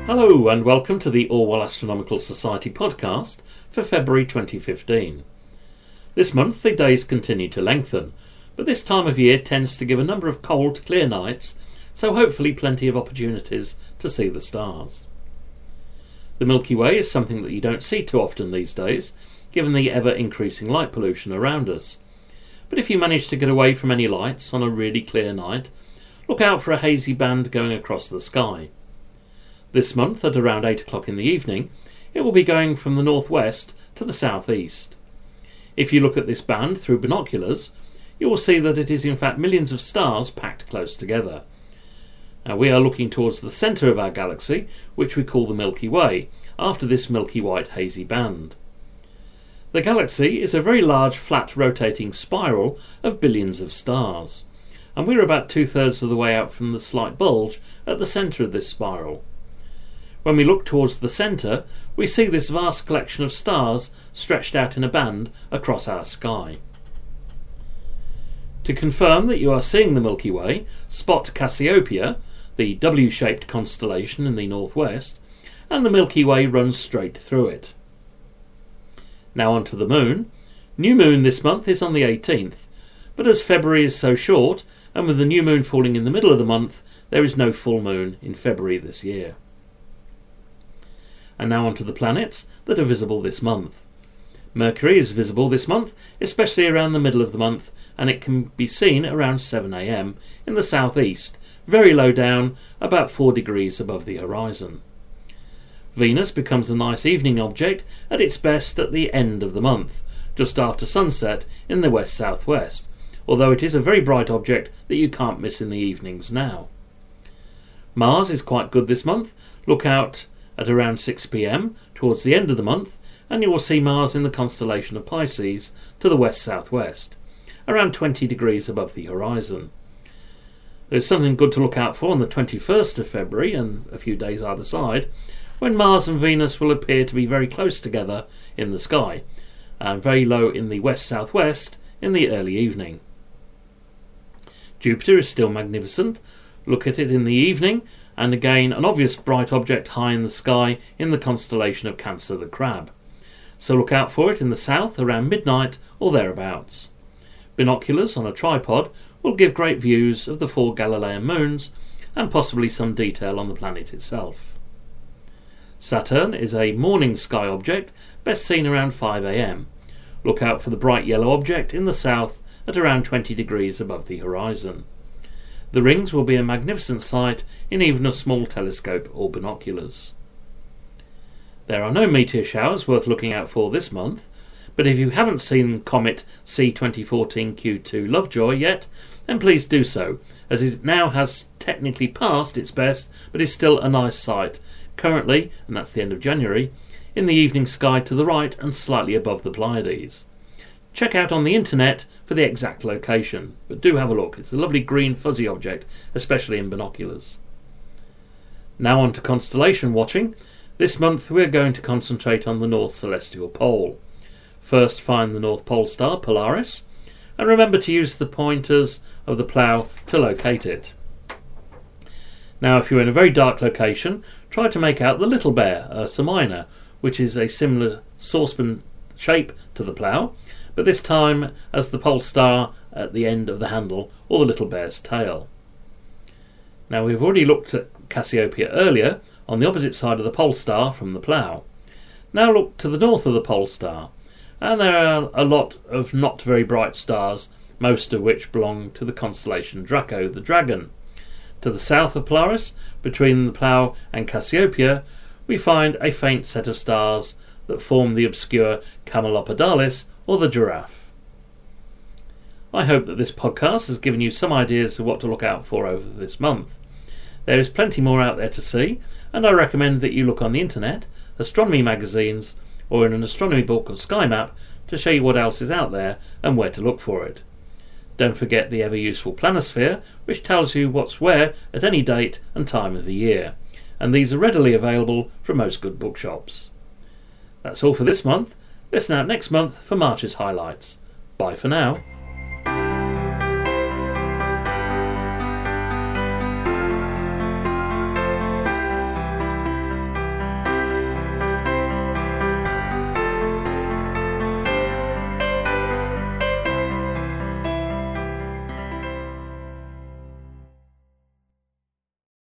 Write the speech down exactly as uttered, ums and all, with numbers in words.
Hello and welcome to the Orwell Astronomical Society podcast for February twenty fifteen. This month the days continue to lengthen, but this time of year tends to give a number of cold, clear nights, so hopefully plenty of opportunities to see the stars. The Milky Way is something that you don't see too often these days, given the ever-increasing light pollution around us. But if you manage to get away from any lights on a really clear night, look out for a hazy band going across the sky. This month, at around eight o'clock in the evening, it will be going from the northwest to the southeast. If you look at this band through binoculars, you will see that it is in fact millions of stars packed close together. Now, we are looking towards the centre of our galaxy, which we call the Milky Way, after this milky white hazy band. The galaxy is a very large flat rotating spiral of billions of stars, and we are about two-thirds of the way out from the slight bulge at the centre of this spiral. When we look towards the centre, we see this vast collection of stars stretched out in a band across our sky. To confirm that you are seeing the Milky Way, spot Cassiopeia, the W-shaped constellation in the northwest, and the Milky Way runs straight through it. Now on to the Moon. New Moon this month is on the eighteenth, but as February is so short, and with the new moon falling in the middle of the month, there is no full moon in February this year. And now on to the planets that are visible this month. Mercury is visible this month, especially around the middle of the month, and it can be seen around seven a m in the southeast, very low down, about four degrees above the horizon. Venus becomes a nice evening object at its best at the end of the month, just after sunset in the west-southwest, although it is a very bright object that you can't miss in the evenings now. Mars is quite good this month. Look out at around six p m towards the end of the month, and you will see Mars in the constellation of Pisces to the west-southwest, around twenty degrees above the horizon. There's something good to look out for on the twenty-first of February, and a few days either side, when Mars and Venus will appear to be very close together in the sky, and very low in the west-southwest in the early evening. Jupiter is still magnificent. Look at it in the evening, and again an obvious bright object high in the sky in the constellation of Cancer the Crab. So look out for it in the south around midnight or thereabouts. Binoculars on a tripod will give great views of the four Galilean moons and possibly some detail on the planet itself. Saturn is a morning sky object, best seen around five a m. Look out for the bright yellow object in the south at around twenty degrees above the horizon. The rings will be a magnificent sight in even a small telescope or binoculars. There are no meteor showers worth looking out for this month, but if you haven't seen Comet C twenty fourteen Q two Lovejoy yet, then please do so, as it now has technically passed its best, but is still a nice sight, currently, and that's the end of January, in the evening sky to the right and slightly above the Pleiades. Check out on the internet for the exact location, but do have a look. It's a lovely green fuzzy object, especially in binoculars. Now on to constellation watching. This month we're going to concentrate on the North Celestial Pole. First find the North Pole star, Polaris, and remember to use the pointers of the plough to locate it. Now if you're in a very dark location, try to make out the Little Bear, Ursa Minor, which is a similar saucepan shape to the plough, but this time as the pole star at the end of the handle, or the little bear's tail. Now we've already looked at Cassiopeia earlier, on the opposite side of the pole star from the plough. Now look to the north of the pole star, and there are a lot of not very bright stars, most of which belong to the constellation Draco, the dragon. To the south of Polaris, between the plough and Cassiopeia, we find a faint set of stars that form the obscure Camelopardalis, or the giraffe. I hope that this podcast has given you some ideas of what to look out for over this month. There is plenty more out there to see, and I recommend that you look on the internet, astronomy magazines, or in an astronomy book or sky map to show you what else is out there and where to look for it. Don't forget the ever-useful Planisphere, which tells you what's where at any date and time of the year, and these are readily available from most good bookshops. That's all for this month. Listen out next month for March's highlights. Bye for now.